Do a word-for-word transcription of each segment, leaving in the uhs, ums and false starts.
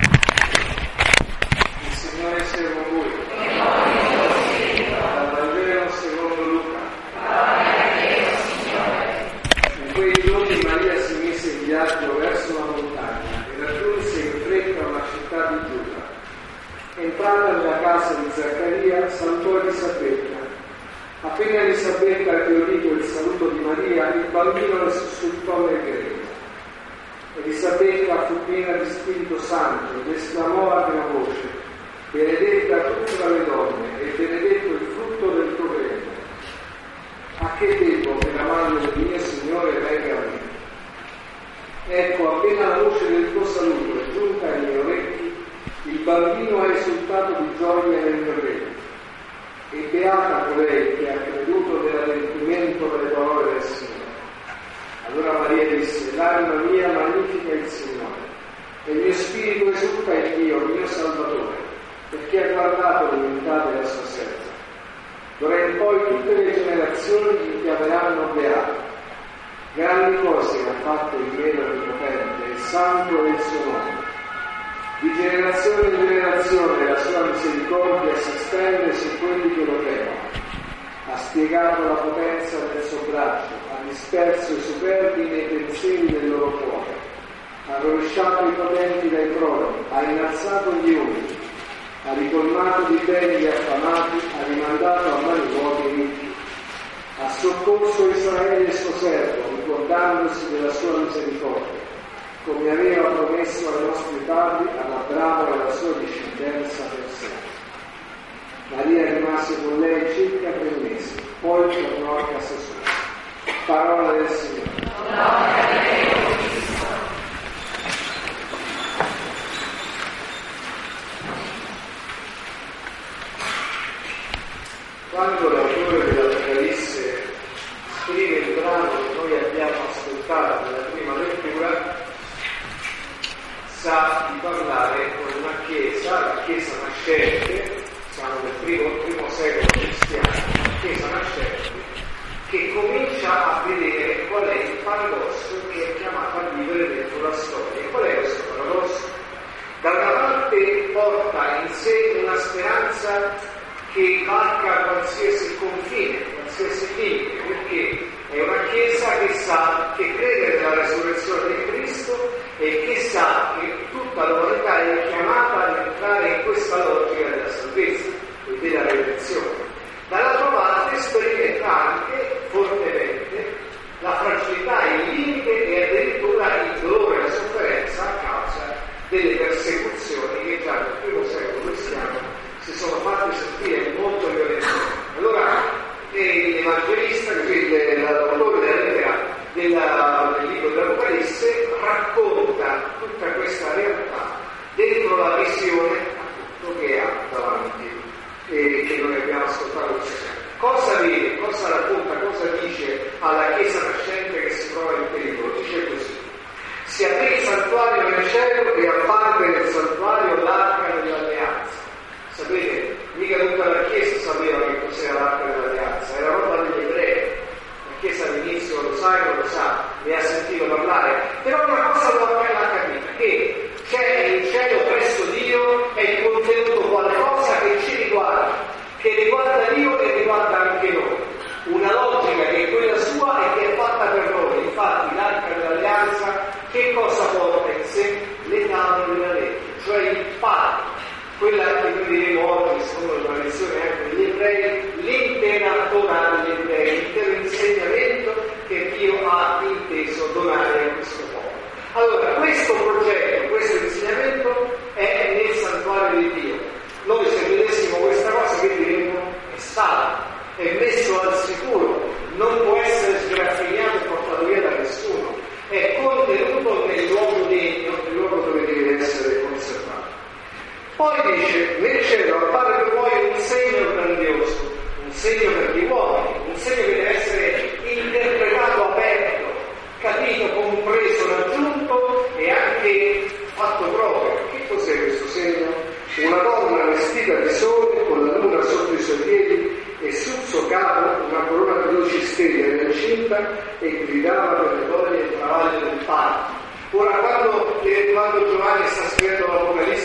Il Signore sia con voi. Dal Vangelo secondo Luca. In quei giorni Maria si mise in viaggio verso la montagna e raggiunse in fretta una città di Giuda. Entrata nella casa di Zaccaria, salutò Elisabetta. Appena Elisabetta ebbe udito il saluto di Maria, il bambino le sussultò nel grembo. Elisabetta fu piena di Spirito Santo ed esclamò a gran voce: benedetta tu tra le donne e benedetto il frutto del tuo grembo. A che devo che la mano del mio Signore venga a me? Ecco, appena la voce del tuo saluto è giunta ai miei orecchi, il bambino ha esultato di gioia nel mio grembo. E beata colei che ha creduto nell'adempimento delle parole del Signore. Allora Maria disse: l'anima mia magnifica il Signore, e il mio spirito esulta in Dio, il mio Salvatore, perché ha guardato l'umiltà della sua serva. D'ora in poi tutte le generazioni mi chiameranno beato. Grandi cose ha fatto il meno onnipotente, e santo è il suo nome. Di generazione in generazione la sua misericordia si stende su quelli che lo temono. Ha spiegato la potenza del suo braccio, ha disperso i superbi nei pensieri del loro cuore, ha rovesciato i potenti dai troni, ha innalzato gli umili, ha ricolmato di beni gli affamati, ha rimandato a mani vuote i ricchi, ha soccorso Israele il suo servo, ricordandosi della sua misericordia, come aveva promesso ai nostri padri, ad Abramo e alla sua discendenza per sempre. Maria rimase con lei circa tre mesi, poi tornò a casa sua. Parola del Signore. Quando l'autore dell'Apocalisse scrive il brano che noi abbiamo ascoltato nella prima lettura, sa di parlare con una chiesa, la chiesa nascente, siamo nel primo, primo secolo cristiano, una chiesa nascente, che comincia a vedere qual è il paradosso che è chiamata a vivere dentro la storia. Qual è questo paradosso? Da una parte porta in sé una speranza che marca qualsiasi confine, qualsiasi limite, perché è una chiesa che sa, che crede nella resurrezione di Cristo e che sa che tutta l'umanità è chiamata ad entrare in questa logica della salvezza e della redenzione. Dall'altra parte sperimenta anche fortemente la fragilità, il limite e addirittura il dolore e la sofferenza a causa delle persecuzioni che già nel primo secolo cristiano si sono fatte sentire molto violentemente. Allora l'Evangelista, l'autore della lettera della, del libro dell'Apocalisse, racconta tutta questa realtà dentro la visione appunto che ha davanti e che noi abbiamo ascoltato questa sera. Cosa vede, cosa racconta, cosa dice alla Chiesa nascente che si trova in pericolo? Dice così: si aprì il santuario nel cielo e apparve nel santuario l'arca dell'alleanza. Sapete, mica tutta la Chiesa sapeva che cos'era l'arca dell'alleanza, era roba degli ebrei. La Chiesa all'inizio lo sa e non lo sa, ne ha sentito parlare, però una cosa l'ha capita, che c'è in cielo presso Dio è contenuto qualcosa che ci riguarda, che riguarda Dio e riguarda anche noi. Una logica che è quella sua e che è fatta per noi. Infatti l'arca dell'alleanza che cosa porta in sé? Le tavole della legge, cioè il patto. Quella che noi diremo oggi, secondo la tradizione anche degli ebrei, l'intera Torah degli ebrei, l'intero insegnamento che Dio ha inteso donare a questo popolo. Allora, questo progetto, questo insegnamento è nel santuario di Dio. Noi se vedessimo questa cosa che diremmo è salvo, è messo al sicuro, non può essere sgraffinato e portato via da nessuno, è contenuto nel luogo degno, nel luogo dove deve essere conservato. Poi dice, nel cielo appare per voi un segno grandioso, un segno per gli uomini, un segno che deve essere interpretato, aperto, capito, compreso, raggiunto e anche fatto proprio. Che cos'è questo segno? Una donna vestita di sole con la luna sotto i suoi piedi e sul suo capo una corona di luci stelle nella cinta e gridava per le donne il travaglio del parto. Ora, quando, eh, quando Giovanni sta scrivendo l'Apocalisse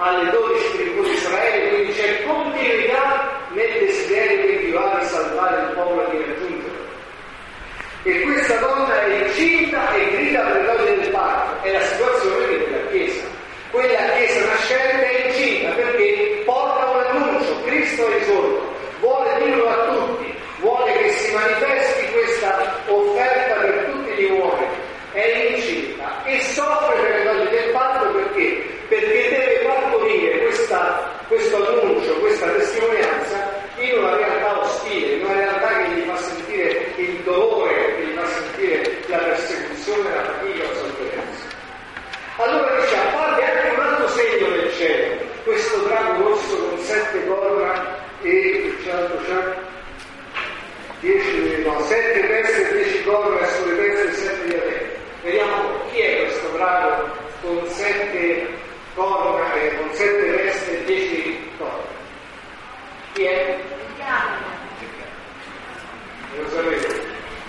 alle dodici tribù di Israele, quindi c'è continuità nel desiderio di Dio di salvare il popolo e di raggiungerlo. E questa donna è incinta e grida per l'odio del parto. È la situazione della Chiesa. Quella Chiesa nascente è incinta perché porta un annuncio: Cristo è risorto, vuole dirlo a tutti, vuole che si manifesti questa offerta per tutti gli uomini. È incinta e soffre per l'odio del parto perché? Perché deve partorire questa, questo annuncio, questa testimonianza in una realtà ostile, in una realtà che gli fa sentire il dolore, che gli fa sentire la persecuzione, la fatica, la sofferenza. Allora dice, a parte anche un altro segno del cielo, questo drago rosso con sette corna e dieci, no, sette teste e dieci corna e sulle teste sette diademi. Vediamo un po' chi è questo drago con sette corna e con sette teste e dieci corna. Chi è? Lo sapete?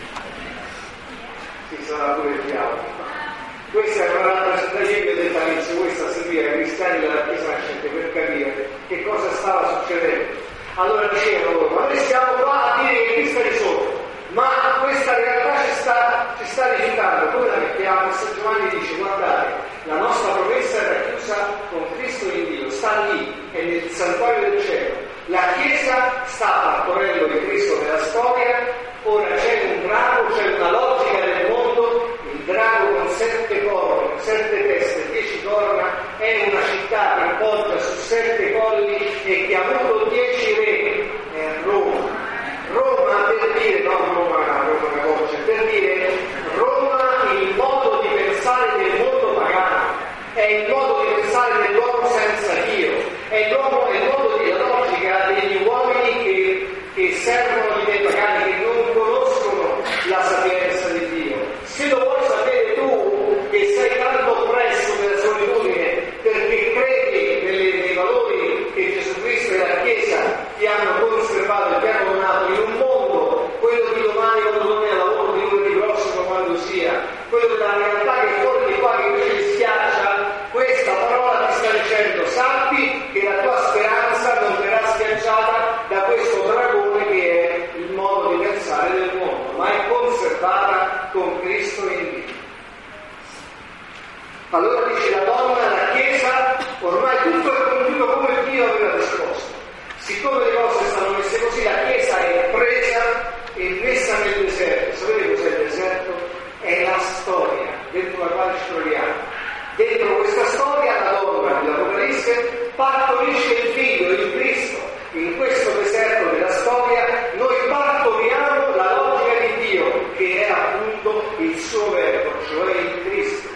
Ci sarà pure il diavolo. Questa è una rappresentazione che ho detto all'inizio, questa a servire ai cristiani della Chiesa nascente per capire che cosa stava succedendo. Allora dicevano loro, ma noi stiamo qua a dire che Cristo è risorto, ma questa realtà ci sta, ci sta rifiutando. Come la mettiamo? San Giovanni dice, guardate, la nostra promessa è racchiusa con Cristo in Dio, sta lì, è nel santuario del cielo. La Chiesa sta partorendo di Cristo nella storia, ora c'è un drago, c'è una logica del mondo, il drago con sette corna, sette teste, dieci corna, è una città che poggia su sette colli e che ha avuto dieci re, è Roma. Roma per dire, no Roma, Roma una voce, per dire Roma il modo di pensare del mondo pagano, è il modo di pensare dell'uomo senza Dio, è l'uomo, è il modo di la logica degli uomini che, che servono i pagani, che non conoscono la sapienza di Dio. Se lo vuoi sapere tu, che sei tanto oppresso nella solitudine, perché credi nelle, nei valori che Gesù Cristo e la Chiesa ti hanno conservato e ti hanno donato in un mondo, quello di domani quando non è lavoro, di lunedì prossimo quando sia, quello della realtà che fuori di qua che invece ti schiaccia, questa parola ti sta dicendo, sappi che la tua speranza non verrà schiacciata da questo dragone che è il modo di pensare del mondo, ma è conservata con Cristo in Dio. Allora dice la donna, la Chiesa, ormai tutto è compiuto come Dio aveva disposto. Siccome le cose stanno messe così, la Chiesa è presa e messa nel deserto. Sapete cos'è il deserto? È la storia dentro la quale ci troviamo. Dentro questa storia la donna dell'Apocalisse partorisce il figlio, il Cristo. In questo deserto della storia noi partoriamo la logica di Dio, che è appunto il suo verbo, cioè il Cristo.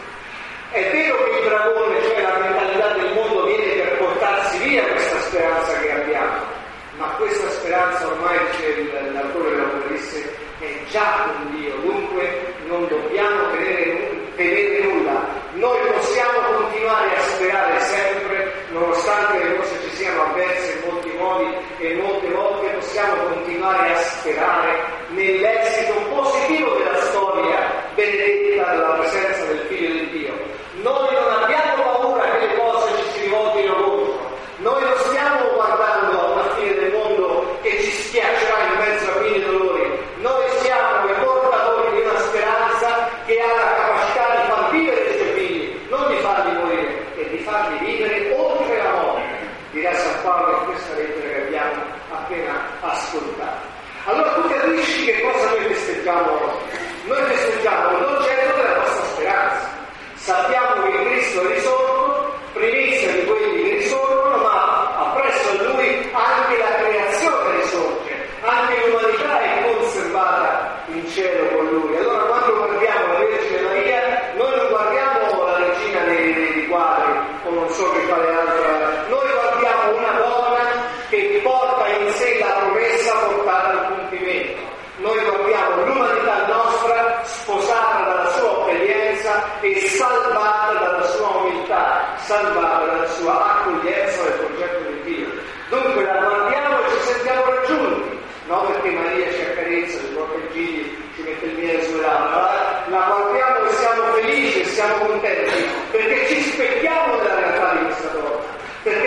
È vero che il dragone, cioè la mentalità del mondo, viene per portarsi via questa speranza che abbiamo, ma questa speranza ormai, dice l'autore dell'Apocalisse, è già con Dio, dunque non dobbiamo vedere, vedere nulla. Noi possiamo continuare a sperare sempre, nonostante le cose ci siano avverse in molti modi e molte volte possiamo continuare a sperare nell'esito positivo della storia benedetta dalla presenza del Figlio di Dio. Noi non abbiamo paura che le cose ci si rivoltino contro, noi non stiamo guardando a una fine del mondo che ci schiaccerà in mezzo a mille dolori, noi siamo i portatori di una speranza che ha la capacità di far vivere i suoi figli, non di farli morire, e di farli vivere oltre la morte, dirà San Paolo in questa lettera che abbiamo appena ascoltato. Allora tu capisci che cosa noi festeggiamo oggi? Noi festeggiamo l'oggetto della nostra speranza. Sappiamo che Cristo è risorto, primizia di quelli che risorgono, ma appresso a Lui anche la creazione risorge, anche l'umanità è conservata in cielo con Lui. Allora quando guardiamo la Vergine Maria, noi non guardiamo la regina dei, dei quadri, o non so che quale altra, noi guardiamo una donna che porta in sé la promessa portata al compimento. Noi guardiamo l'umanità nostra sposata dalla sua obbedienza e salvata dalla sua umiltà, salvata dalla sua accoglienza del progetto di Dio. Dunque la guardiamo e ci sentiamo raggiunti, non perché Maria ci accarezza, ci porta i figli, ci mette il miele sulle labbra, la guardiamo e siamo felici e siamo contenti, perché ci specchiamo nella realtà di questa donna, perché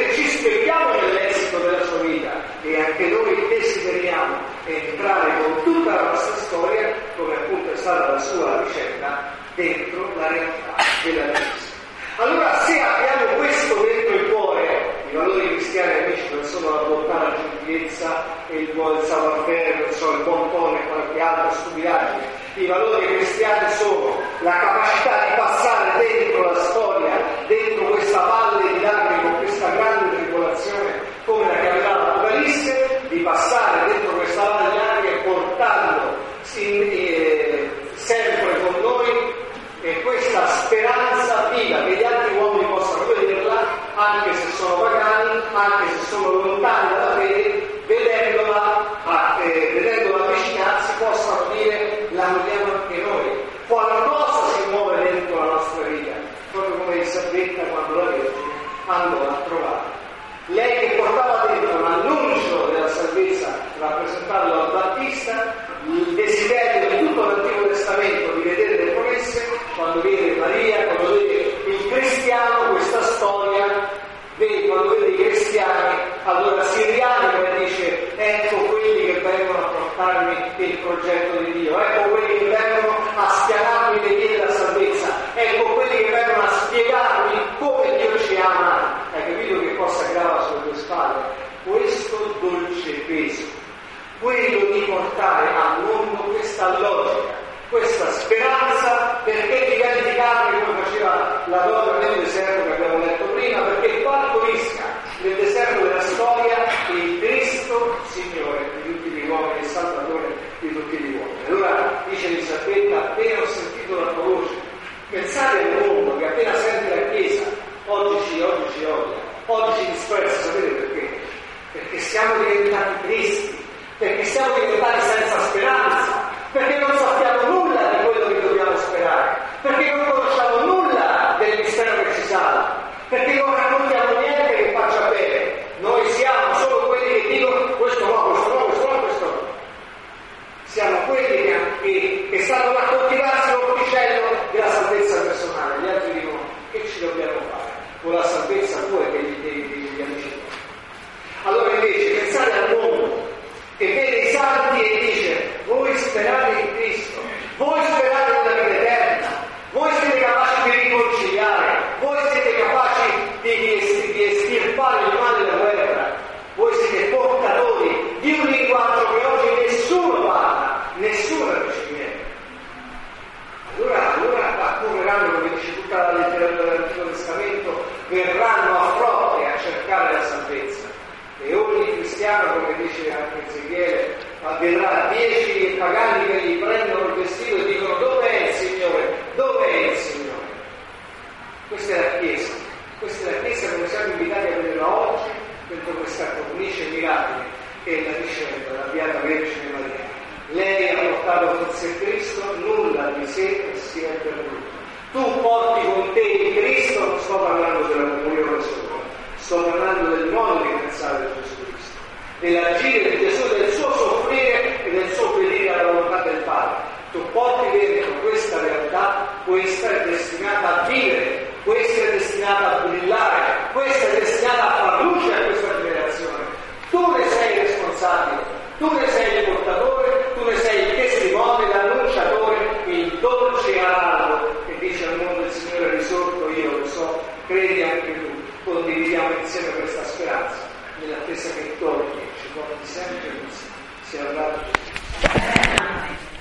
sapienza e il buon savoir-faire, non so, il buon tono e qualche altra stupidaggine. I valori cristiani sono la capacità di passare dentro la storia, dentro questa valle di lacrime, con questa grande tribolazione, come la chiamerà l'Apocalisse, di passare dentro questa valle di lacrime portando in, eh, sempre con noi e questa speranza viva che gli altri uomini possano vederla, anche se sono pagani, anche se sono lontani dalla fede, vedendola, eh, vedendola avvicinarsi, possano dire la vogliamo anche noi. Qualcosa si muove dentro la nostra vita, proprio come Elisabetta quando la Vergine andò a trovare. Lei che portava dentro l'annuncio della salvezza rappresentato dal Battista, il desiderio di tutto l'Antico Testamento di vedere le promesse, quando vede Maria, quando vede il cristiano, questa storia, vede, quando vede i cristiani, allora si rianima e dice: ecco quelli che vengono a portarmi il progetto di Dio, ecco quelli che vengono a spianarmi le vie della salvezza, ecco quelli che vengono a spiegarmi come Dio ci ama. Hai capito che cosa grava sulle tue spalle? Questo dolce peso, quello di portare al mondo questa logica, questa speranza, perché dimenticare come faceva la donna nel deserto che abbiamo letto prima, perché partorisca nel deserto della storia il Cristo Signore di tutti gli uomini, il Salvatore di tutti gli uomini. Allora dice Elisabetta: appena ho sentito la tua voce. Pensate al mondo che appena sente la Chiesa oggi ci, oggi ci odia, oggi ci disprezza. Sapete perché? Perché siamo diventati tristi, perché siamo diventati senza speranza, perché non sappiamo nulla di quello che dobbiamo sperare, perché non conosciamo nulla del mistero che ci salva, perché non raccontiamo niente che faccia bene. Noi siamo solo quelli che dicono questo no, questo no, questo no, questo no. Siamo quelli che, che, che stanno a coltivarsi l'orticello della salvezza personale. Gli altri dicono: che ci dobbiamo fare con la salvezza tua e degli, degli, degli amici tuoi? Allora invece pensate al mondo che vede i santi e dice: voi sperate in Cristo, voi sperate nella vita eterna, voi siete capaci di riconciliare, voi siete capaci di, di, di estirpare il male della guerra, voi siete portatori di un linguaggio che oggi nessuno parla, nessuno riceve. Allora, allora accorreranno, come dice tutta la letteratura dell'Antico Testamento, verranno a fronte a cercare la salvezza. E ogni cristiano, come dice anche Ezechiele, vedrà dieci pagani che gli prendono il vestito e dicono: dov'è il Signore? Dov'è il Signore? Questa è la Chiesa, questa è la Chiesa come siamo invitati a vederla oggi dentro questa cornice mirabile che è la discesa della Beata Vergine Maria. Lei ha portato con sé Cristo, nulla di sé si è perduto. Tu porti con te il Cristo, non sto parlando della comunione solo, sto parlando del modo di pensare di Gesù Cristo, dell'agire di Gesù, del suo soffrire e del suo obbedire alla volontà del Padre. Tu porti dentro questa realtà, questa è destinata a vivere, questa è destinata a brillare, questa è destinata a far luce a questa generazione. Tu ne sei responsabile, tu ne sei il portatore, tu ne sei il testimone, l'annunciatore, il dolce araldo che dice al mondo: il Signore è risorto, io lo so, credi anche tu. Condividiamo insieme questa speranza, nell'attesa che torni e ci porti sempre così. Sia lodato Gesù.